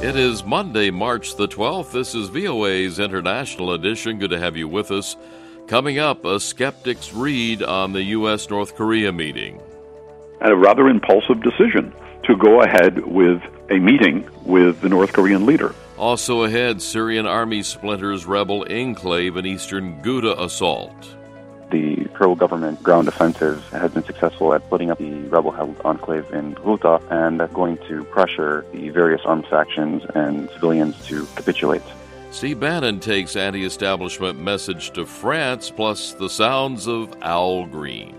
It is Monday, March the 12th. This is VOA's International Edition. Good to have you with us. Coming up, a skeptic's read on the U.S.-North Korea meeting. And a rather impulsive decision to go ahead with a meeting with the North Korean leader. Also ahead, Syrian army splinters rebel enclave in eastern Ghouta assault. The pro-government ground offensive has been successful at putting up the rebel-held enclave in Ghouta, and that's going to pressure the various armed factions and civilians to capitulate. Steve Bannon takes anti-establishment message to France, plus the sounds of Al Green.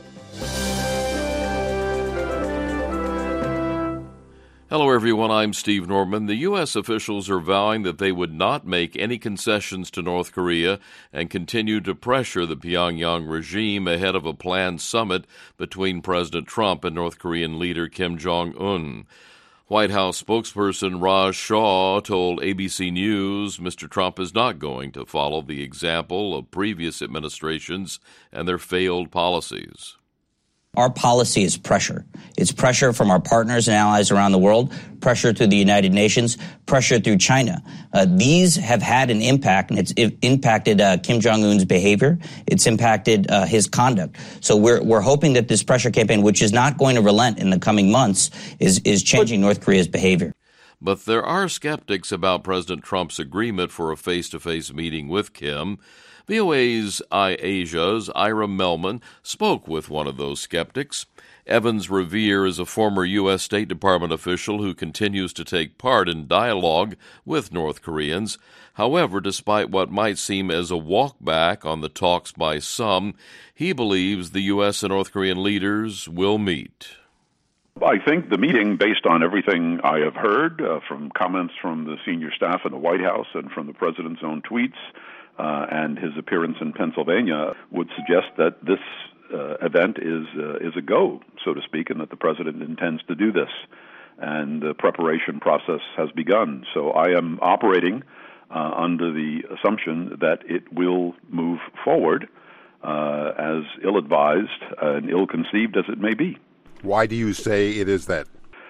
Hello, everyone. I'm Steve Norman. The U.S. officials are vowing that they would not make any concessions to North Korea and continue to pressure the Pyongyang regime ahead of a planned summit between President Trump and North Korean leader Kim Jong-un. White House spokesperson Raj Shah told ABC News Mr. Trump is not going to follow the example of previous administrations and their failed policies. Our policy is pressure. It's pressure from our partners and allies around the world, pressure through the United Nations, pressure through China. These have had an impact, and it's impacted Kim Jong-un's behavior. It's impacted his conduct. So we're hoping that this pressure campaign, which is not going to relent in the coming months, is changing North Korea's behavior. But there are skeptics about President Trump's agreement for a face-to-face meeting with Kim. VOA's iAsia's Ira Melman spoke with one of those skeptics. Evans Revere is a former U.S. State Department official who continues to take part in dialogue with North Koreans. However, despite what might seem as a walkback on the talks by some, he believes the U.S. and North Korean leaders will meet. I think the meeting, based on everything I have heard from comments from the senior staff in the White House and from the president's own tweets, and his appearance in Pennsylvania, would suggest that this event is a go, so to speak, and that the president intends to do this. And the preparation process has begun. So I am operating under the assumption that it will move forward, as ill-advised and ill-conceived as it may be. Why do you say it is that?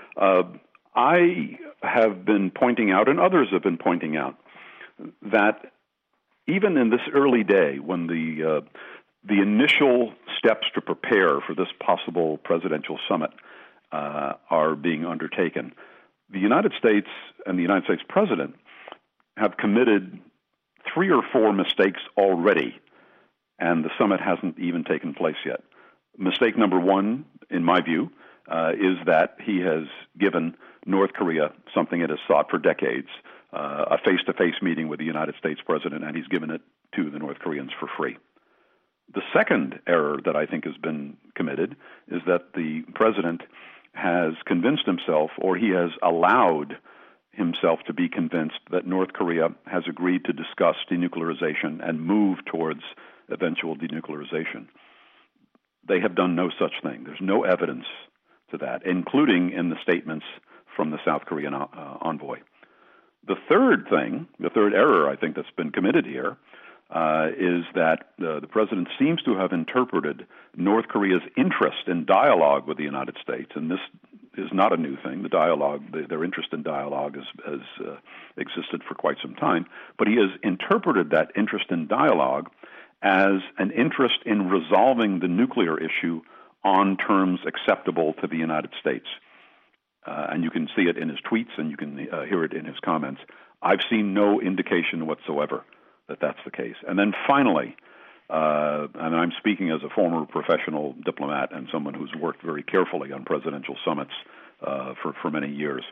I have been pointing out, and others have been pointing out, that even in this early day, when the initial steps to prepare for this possible presidential summit are being undertaken, the United States and the United States president have committed 3 or 4 mistakes already, and the summit hasn't even taken place yet. Mistake number 1, in my view, is that he has given North Korea something it has sought for decades, a face-to-face meeting with the United States president, and he's given it to the North Koreans for free. The second error that I think has been committed is that the president has convinced himself, or he has allowed himself to be convinced, that North Korea has agreed to discuss denuclearization and move towards eventual denuclearization. They have done no such thing. There's no evidence to that, including in the statements from the South Korean envoy. The third error I think that's been committed here is that the president seems to have interpreted North Korea's interest in dialogue with the United States, and this is not a new thing. The dialogue, their interest in dialogue has existed for quite some time, but he has interpreted that interest in dialogue as an interest in resolving the nuclear issue on terms acceptable to the United States. And you can see it in his tweets, and you can hear it in his comments. I've seen no indication whatsoever that that's the case. And then finally, and I'm speaking as a former professional diplomat and someone who's worked very carefully on presidential summits for many years,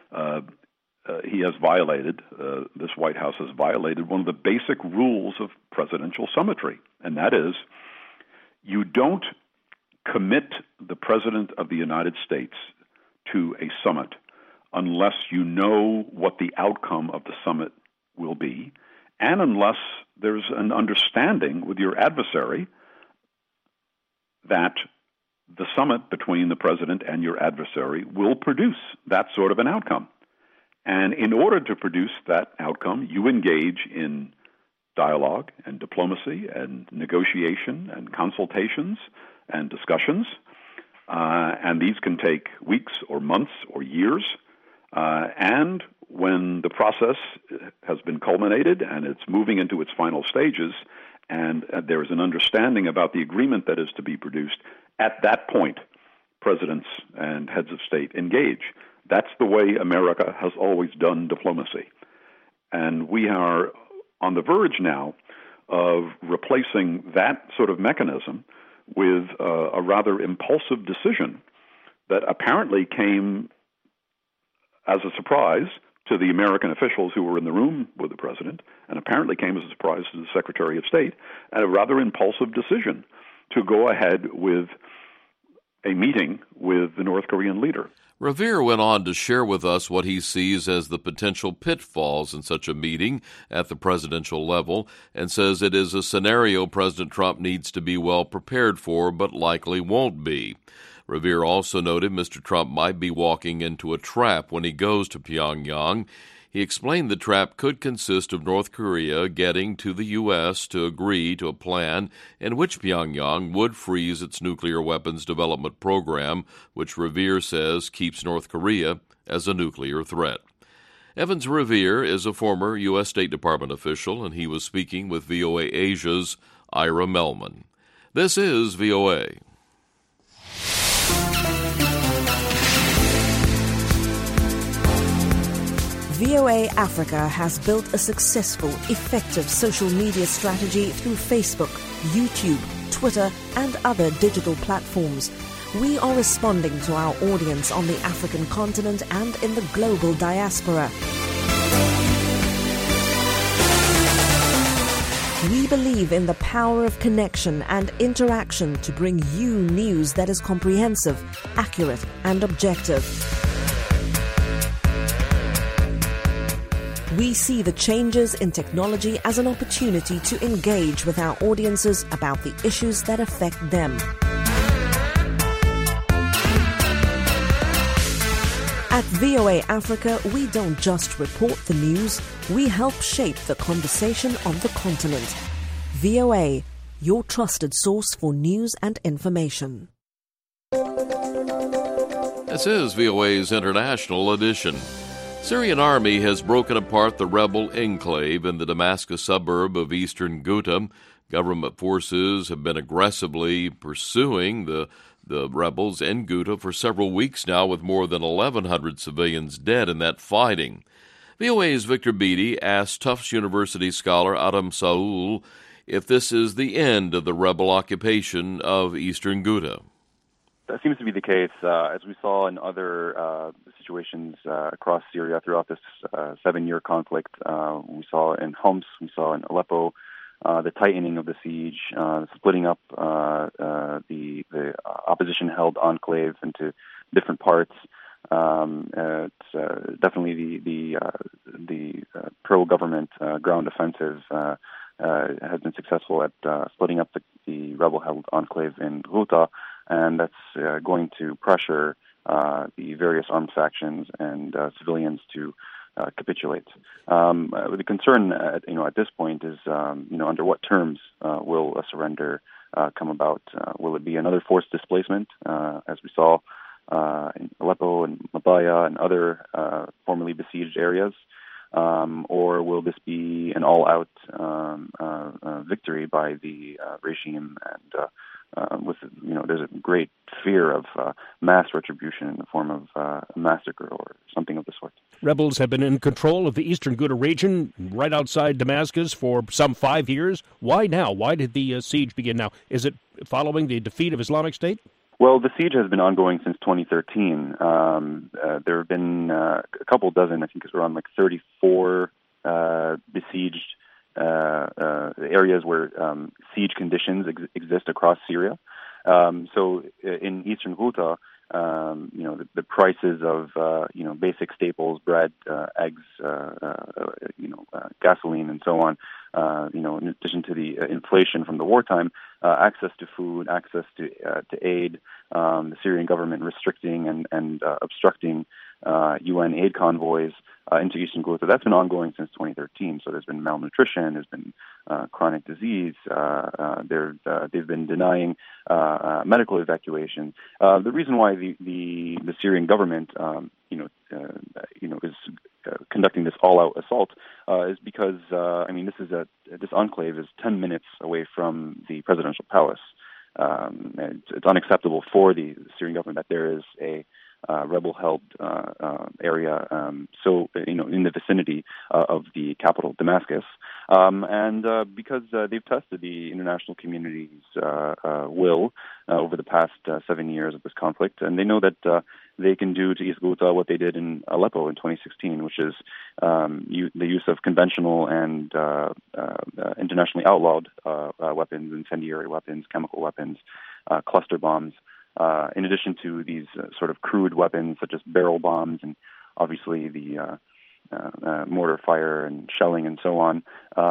he has violated, this White House has violated one of the basic rules of presidential summitry, and that is you don't commit the President of the United States to a summit unless you know what the outcome of the summit will be, and unless there's an understanding with your adversary that the summit between the president and your adversary will produce that sort of an outcome. And in order to produce that outcome, you engage in dialogue and diplomacy and negotiation and consultations and discussions, and these can take weeks or months or years. And when process has been culminated, and it's moving into its final stages, and there is an understanding about the agreement that is to be produced. At that point, presidents and heads of state engage. That's the way America has always done diplomacy. And we are on the verge now of replacing that sort of mechanism with a rather impulsive decision that apparently came as a surprise to the American officials who were in the room with the president, and apparently came as a surprise to the Secretary of State, and a rather impulsive decision to go ahead with a meeting with the North Korean leader. Revere went on to share with us what he sees as the potential pitfalls in such a meeting at the presidential level, and says it is a scenario President Trump needs to be well prepared for, but likely won't be. Revere also noted Mr. Trump might be walking into a trap when he goes to Pyongyang. He explained the trap could consist of North Korea getting to the U.S. to agree to a plan in which Pyongyang would freeze its nuclear weapons development program, which Revere says keeps North Korea as a nuclear threat. Evans Revere is a former U.S. State Department official, and he was speaking with VOA Asia's Ira Melman. This is VOA. VOA Africa has built a successful, effective social media strategy through Facebook, YouTube, Twitter, and other digital platforms. We are responding to our audience on the African continent and in the global diaspora. We believe in the power of connection and interaction to bring you news that is comprehensive, accurate, and objective. We see the changes in technology as an opportunity to engage with our audiences about the issues that affect them. At VOA Africa, we don't just report the news, we help shape the conversation on the continent. VOA, your trusted source for news and information. This is VOA's International Edition. Syrian army has broken apart the rebel enclave in the Damascus suburb of eastern Ghouta. Government forces have been aggressively pursuing the rebels in Ghouta for several weeks now, with more than 1,100 civilians dead in that fighting. VOA's Victor Beattie asked Tufts University scholar Adam Saul if this is the end of the rebel occupation of eastern Ghouta. That seems to be the case, as we saw in other situations across Syria throughout this 7-year conflict. We saw in Homs, we saw in Aleppo, the tightening of the siege, splitting up the opposition-held enclave into different parts. It's definitely the pro-government ground offensive has been successful at splitting up the rebel-held enclave in Ghouta, and that's going to pressure the various armed factions and civilians to capitulate. The concern, at this point, is under what terms will a surrender come about? Will it be another forced displacement, as we saw in Aleppo and Mabaya and other formerly besieged areas? Or will this be an all-out victory by the regime? And there's a great fear of mass retribution in the form of a massacre or something of the sort. Rebels have been in control of the eastern Ghouta region, right outside Damascus, for some 5 years. Why now? Why did the siege begin now? Is it following the defeat of Islamic State? Well, the siege has been ongoing since 2013. There have been a couple dozen, I think it's around 34 besieged areas where siege conditions exist across Syria. So in eastern Ghouta, the prices of basic staples, bread, eggs, gasoline, and so on. In addition to the inflation from the wartime, access to food, access to aid, the Syrian government restricting and obstructing UN aid convoys into eastern Ghouta. That's been ongoing since 2013. So there's been malnutrition, there's been chronic disease. They've been denying medical evacuation. The reason why the Syrian government is conducting this all-out assault is because this enclave is 10 minutes away from the presidential palace. And it's unacceptable for the Syrian government that there is a rebel-held area, in the vicinity of the capital, Damascus, and because they've tested the international community's will over the past 7 years of this conflict, and they know that they can do to East Ghouta what they did in Aleppo in 2016, which is the use of conventional and internationally outlawed weapons, incendiary weapons, chemical weapons, cluster bombs, in addition to these sort of crude weapons such as barrel bombs and obviously the mortar fire and shelling and so on,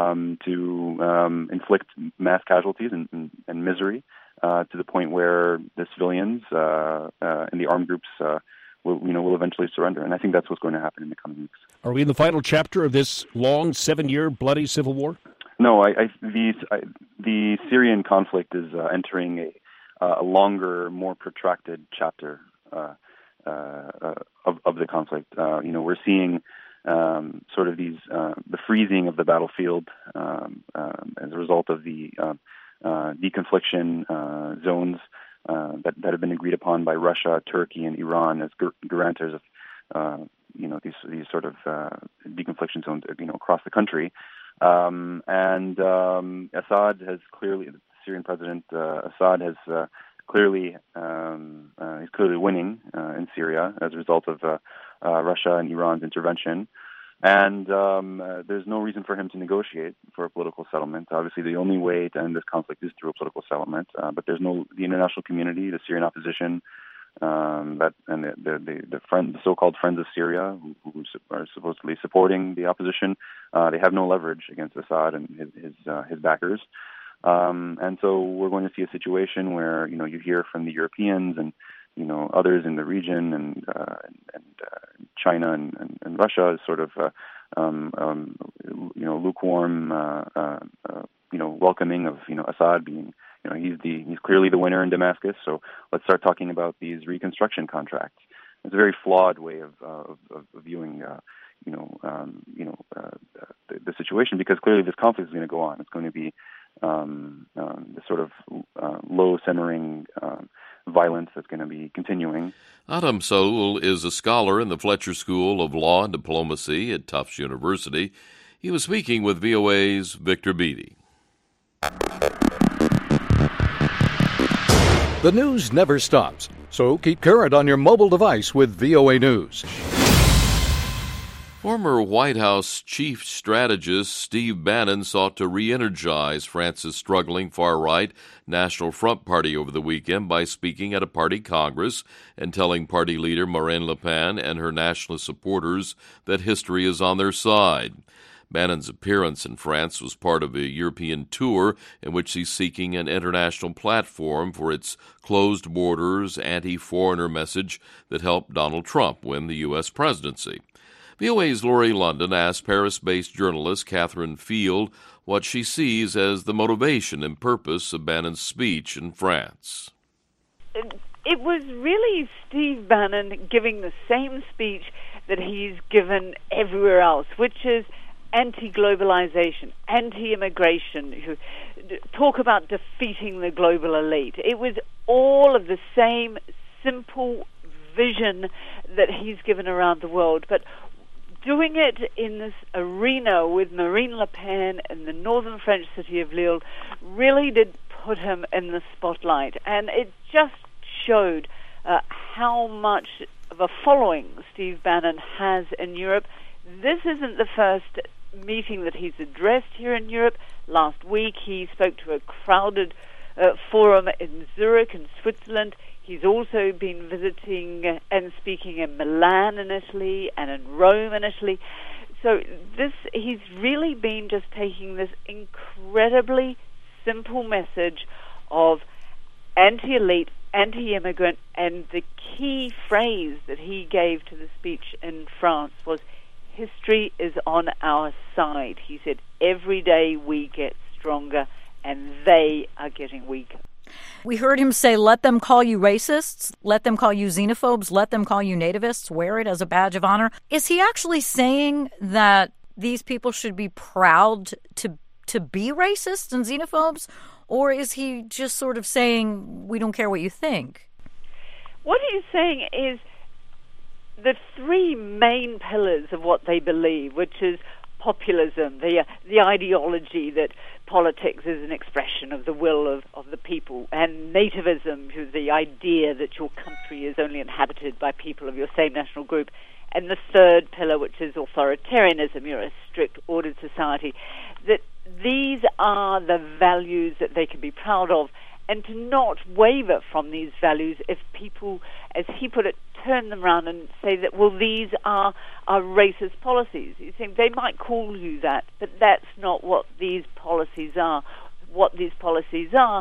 to inflict mass casualties and misery to the point where the civilians and the armed groups will eventually surrender. And I think that's what's going to happen in the coming weeks. Are we in the final chapter of this long 7-year bloody civil war? No, the Syrian conflict is entering a longer, more protracted chapter of the conflict. We're seeing sort of these the freezing of the battlefield as a result of the deconfliction zones that have been agreed upon by Russia, Turkey, and Iran as guarantors of these sort of deconfliction zones across the country. And Assad has clearly, the Syrian president Assad has clearly he's clearly winning in Syria as a result of Russia and Iran's intervention. And there's no reason for him to negotiate for a political settlement. Obviously, the only way to end this conflict is through a political settlement. But there's the international community, the Syrian opposition, the so-called Friends of Syria, who are supposedly supporting the opposition. They have no leverage against Assad and his backers. And so we're going to see a situation where you hear from the Europeans and others in the region and China and Russia is sort of lukewarm welcoming of Assad being he's clearly the winner in Damascus. So let's start talking about these reconstruction contracts. It's a very flawed way of viewing the situation, because clearly this conflict is going to go on. It's going to be the sort of low simmering violence that's going to be continuing. Adam Saul is a scholar in the Fletcher School of Law and Diplomacy at Tufts University. He was speaking with VOA's Victor Beattie. The news never stops, so keep current on your mobile device with VOA News. Former White House chief strategist Steve Bannon sought to re-energize France's struggling far-right National Front Party over the weekend by speaking at a party congress and telling party leader Marine Le Pen and her nationalist supporters that history is on their side. Bannon's appearance in France was part of a European tour in which he's seeking an international platform for its closed borders, anti-foreigner message that helped Donald Trump win the U.S. presidency. VOA's Laurie London asked Paris-based journalist Catherine Field what she sees as the motivation and purpose of Bannon's speech in France. It was really Steve Bannon giving the same speech that he's given everywhere else, which is anti-globalization, anti-immigration, talk about defeating the global elite. It was all of the same simple vision that he's given around the world, but doing it in this arena with Marine Le Pen in the northern French city of Lille really did put him in the spotlight. And it just showed how much of a following Steve Bannon has in Europe. This isn't the first meeting that he's addressed here in Europe. Last week he spoke to a crowded forum in Zurich in Switzerland. He's also been visiting and speaking in Milan in Italy and in Rome in Italy. So he's really been just taking this incredibly simple message of anti-elite, anti-immigrant, and the key phrase that he gave to the speech in France was, history is on our side. He said, every day we get stronger and they are getting weaker. We heard him say, let them call you racists, let them call you xenophobes, let them call you nativists, wear it as a badge of honor. Is he actually saying that these people should be proud to be racists and xenophobes? Or is he just sort of saying, we don't care what you think? What he's saying is the three main pillars of what they believe, which is populism, the ideology that politics is an expression of the will of the people, and nativism, the idea that your country is only inhabited by people of your same national group, and the third pillar, which is authoritarianism, you're a strict ordered society, that these are the values that they can be proud of, and to not waver from these values if people, as he put it, turn them around and say that, well, these are racist policies. You think they might call you that, but that's not what these policies are. What these policies are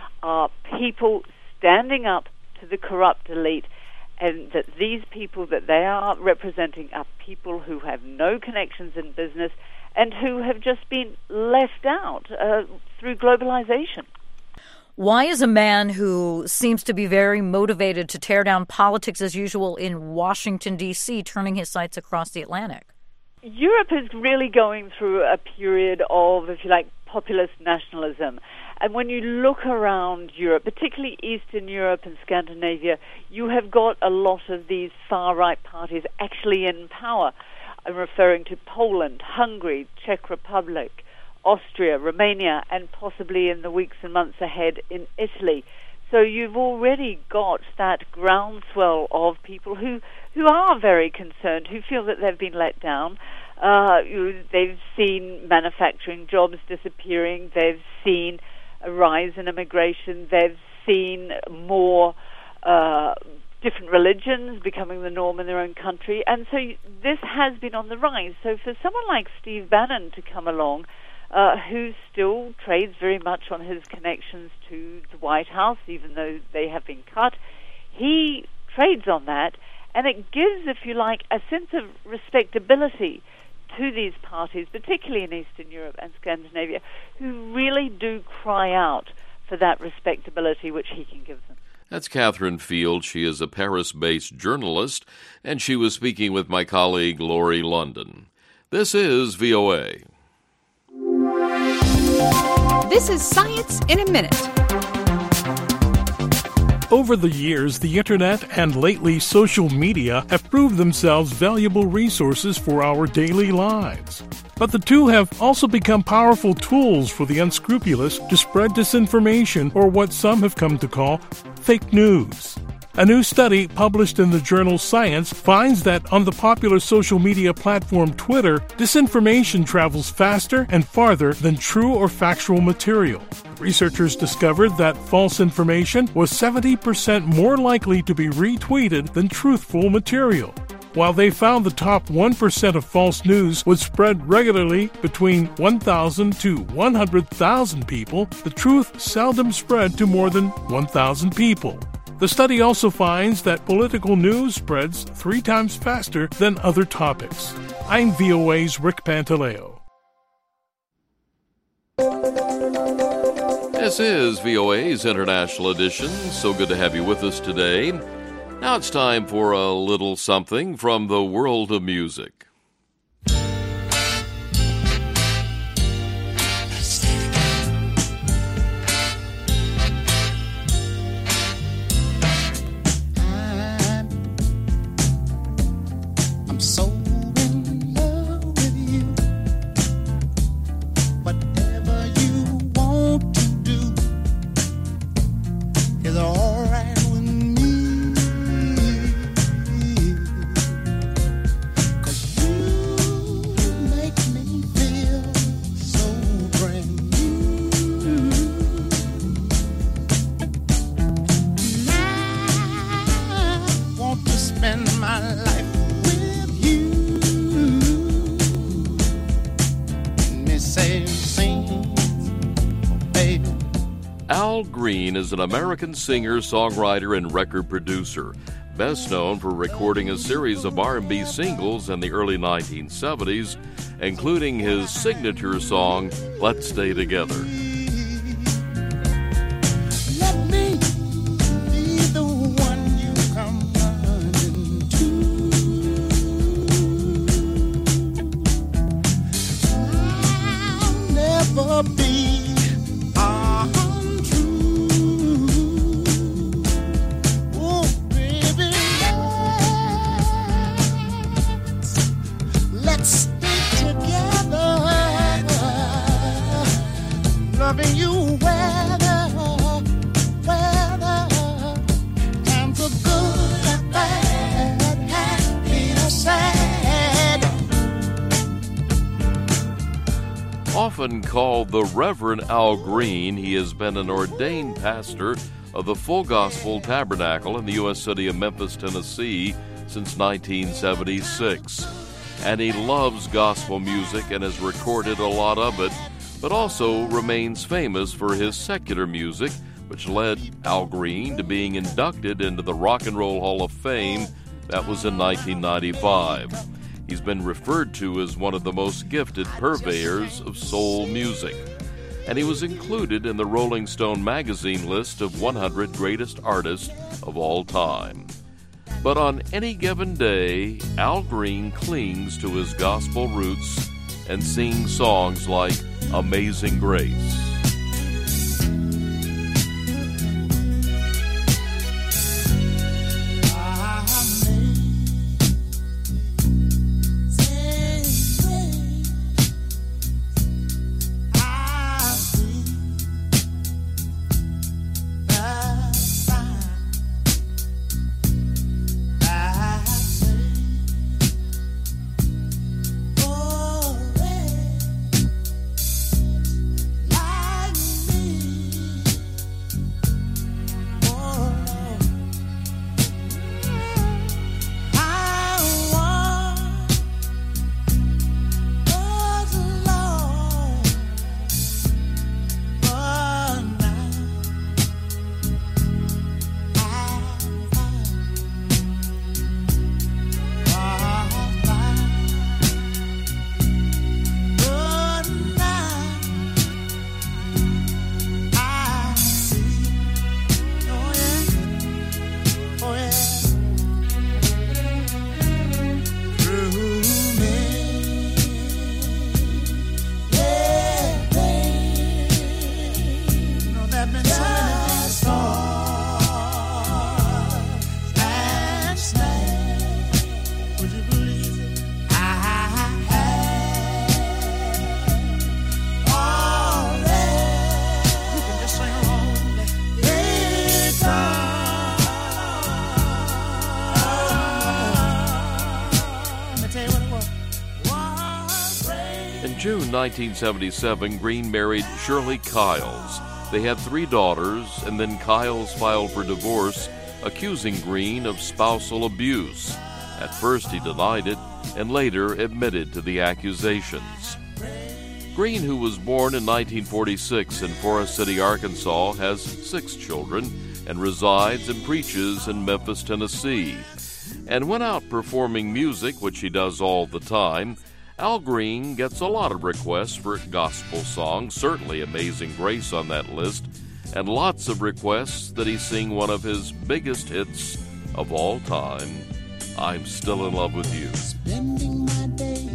people standing up to the corrupt elite, and that these people that they are representing are people who have no connections in business and who have just been left out through globalization. Why is a man who seems to be very motivated to tear down politics as usual in Washington, D.C., turning his sights across the Atlantic? Europe is really going through a period of, if you like, populist nationalism. And when you look around Europe, particularly Eastern Europe and Scandinavia, you have got a lot of these far-right parties actually in power. I'm referring to Poland, Hungary, Czech Republic, Austria, Romania, and possibly in the weeks and months ahead in Italy. So you've already got that groundswell of people who are very concerned, who feel that they've been let down. They've seen manufacturing jobs disappearing. They've seen a rise in immigration. They've seen more different religions becoming the norm in their own country. And so this has been on the rise. So for someone like Steve Bannon to come along, who still trades very much on his connections to the White House, even though they have been cut. He trades on that, and it gives, if you like, a sense of respectability to these parties, particularly in Eastern Europe and Scandinavia, who really do cry out for that respectability which he can give them. That's Catherine Field. She is a Paris-based journalist, and she was speaking with my colleague Laurie London. This is VOA. This is Science in a Minute. Over the years, the Internet and lately social media have proved themselves valuable resources for our daily lives. But the two have also become powerful tools for the unscrupulous to spread disinformation, or what some have come to call fake news. A new study published in the journal Science finds that on the popular social media platform Twitter, disinformation travels faster and farther than true or factual material. Researchers discovered that false information was 70% more likely to be retweeted than truthful material. While they found the top 1% of false news would spread regularly between 1,000 to 100,000 people, the truth seldom spread to more than 1,000 people. The study also finds that political news spreads 3 times faster than other topics. I'm VOA's Rick Pantaleo. This is VOA's International Edition. So good to have you with us today. Now it's time for a little something from the world of music. Al Green is an American singer, songwriter, and record producer, best known for recording a series of R&B singles in the early 1970s, including his signature song, Let's Stay Together. Let often called the Reverend Al Green, he has been an ordained pastor of the Full Gospel Tabernacle in the U.S. city of Memphis, Tennessee, since 1976. And he loves gospel music and has recorded a lot of it, but also remains famous for his secular music, which led Al Green to being inducted into the Rock and Roll Hall of Fame. That was in 1995. He's been referred to as one of the most gifted purveyors of soul music, and he was included in the Rolling Stone magazine list of 100 greatest artists of all time. But on any given day, Al Green clings to his gospel roots and sings songs like Amazing Grace. In June 1977, Green married Shirley Kiles. They had 3 daughters, and then Kiles filed for divorce, accusing Green of spousal abuse. At first he denied it, and later admitted to the accusations. Green, who was born in 1946 in Forest City, Arkansas, has 6 children and resides and preaches in Memphis, Tennessee. And when out performing music, which he does all the time, Al Green gets a lot of requests for gospel songs, certainly Amazing Grace on that list, and lots of requests that he sing one of his biggest hits of all time, I'm Still in Love with You. Spending my day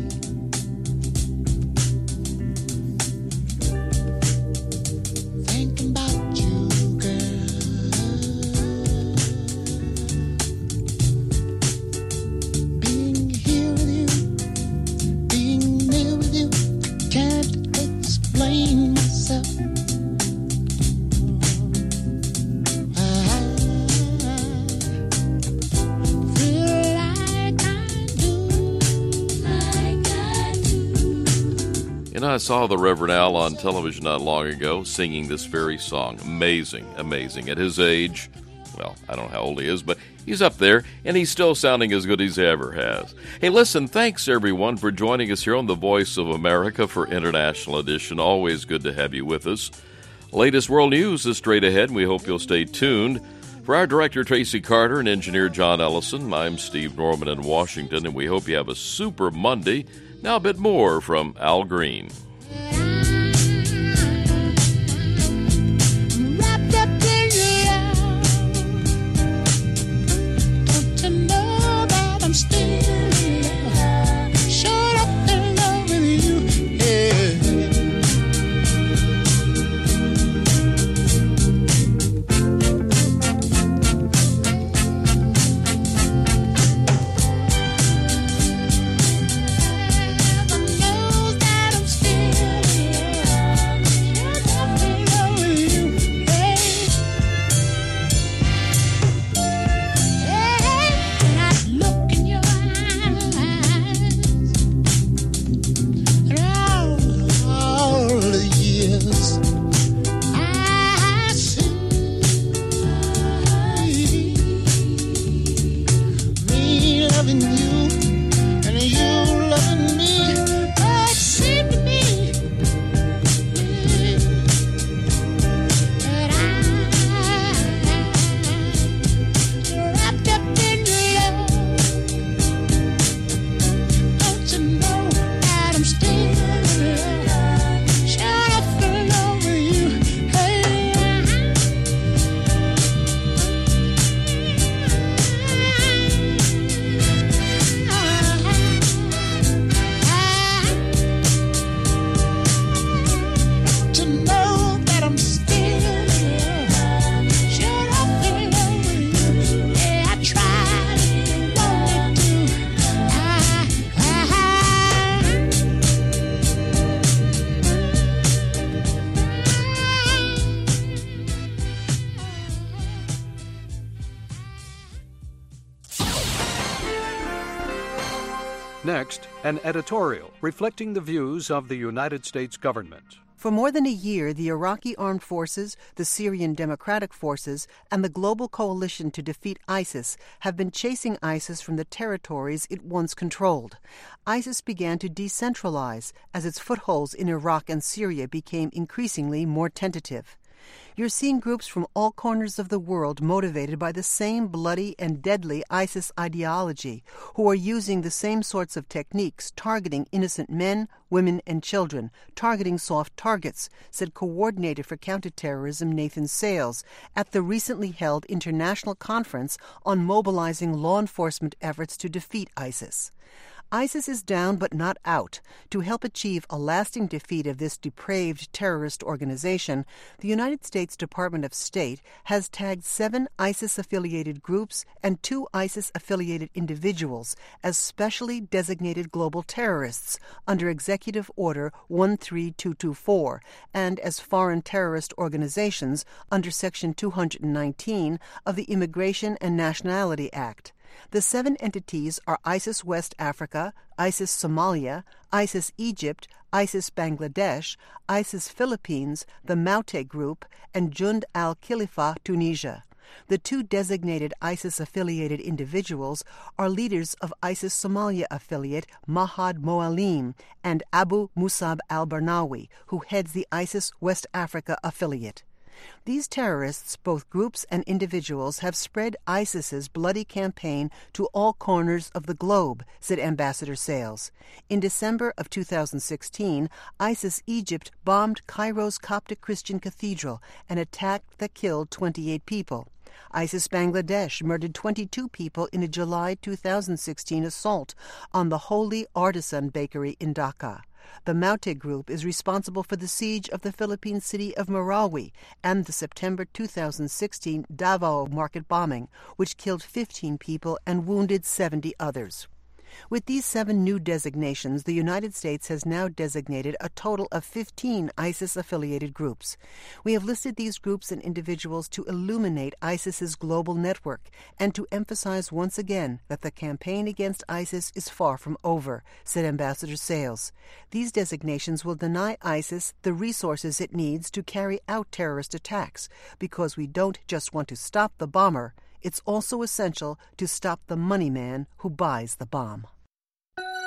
thinking about you, girl. Being here with you, being near with you, can't explain myself. And I saw the Reverend Al on television not long ago singing this very song. Amazing, amazing. At his age, well, I don't know how old he is, but he's up there, and he's still sounding as good as he ever has. Hey, listen, thanks everyone for joining us here on the Voice of America for International Edition. Always good to have you with us. Latest world news is straight ahead, and we hope you'll stay tuned. For our director, Tracy Carter, and engineer John Ellison, I'm Steve Norman in Washington, and we hope you have a super Monday. Now a bit more from Al Green. Still Next, an editorial reflecting the views of the United States government. For more than a year, the Iraqi armed forces, the Syrian Democratic Forces, and the global coalition to defeat ISIS have been chasing ISIS from the territories it once controlled. ISIS began to decentralize as its footholds in Iraq and Syria became increasingly more tentative. You're seeing groups from all corners of the world motivated by the same bloody and deadly ISIS ideology, who are using the same sorts of techniques, targeting innocent men, women, and children, targeting soft targets, said Coordinator for Counterterrorism Nathan Sales at the recently held International Conference on Mobilizing Law Enforcement Efforts to Defeat ISIS. ISIS is down but not out. To help achieve a lasting defeat of this depraved terrorist organization, the United States Department of State has tagged 7 ISIS-affiliated groups and 2 ISIS-affiliated individuals as specially designated global terrorists under Executive Order 13224 and as foreign terrorist organizations under Section 219 of the Immigration and Nationality Act. The 7 entities are ISIS West Africa, ISIS Somalia, ISIS Egypt, ISIS Bangladesh, ISIS Philippines, the Maute Group, and Jund al-Khalifa Tunisia. The 2 designated ISIS-affiliated individuals are leaders of ISIS Somalia affiliate Mahad Moalim and Abu Musab al-Barnawi, who heads the ISIS West Africa affiliate. These terrorists, both groups and individuals, have spread ISIS's bloody campaign to all corners of the globe, said Ambassador Sales. In December of 2016, ISIS Egypt bombed Cairo's Coptic Christian cathedral, an attack that killed 28 people. ISIS Bangladesh murdered 22 people in a July 2016 assault on the Holy Artisan Bakery in Dhaka. The Maute Group is responsible for the siege of the Philippine city of Marawi and the September 2016 Davao market bombing, which killed 15 people and wounded 70 others. With these 7 new designations, the United States has now designated a total of 15 ISIS-affiliated groups. We have listed these groups and individuals to illuminate ISIS's global network and to emphasize once again that the campaign against ISIS is far from over, said Ambassador Sales. These designations will deny ISIS the resources it needs to carry out terrorist attacks, because we don't just want to stop the bomber, it's also essential to stop the money man who buys the bomb.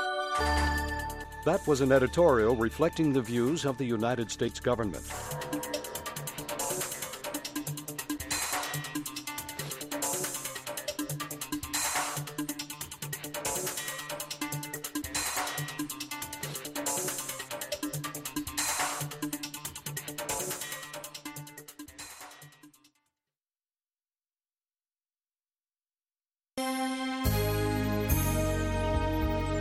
That was an editorial reflecting the views of the United States government.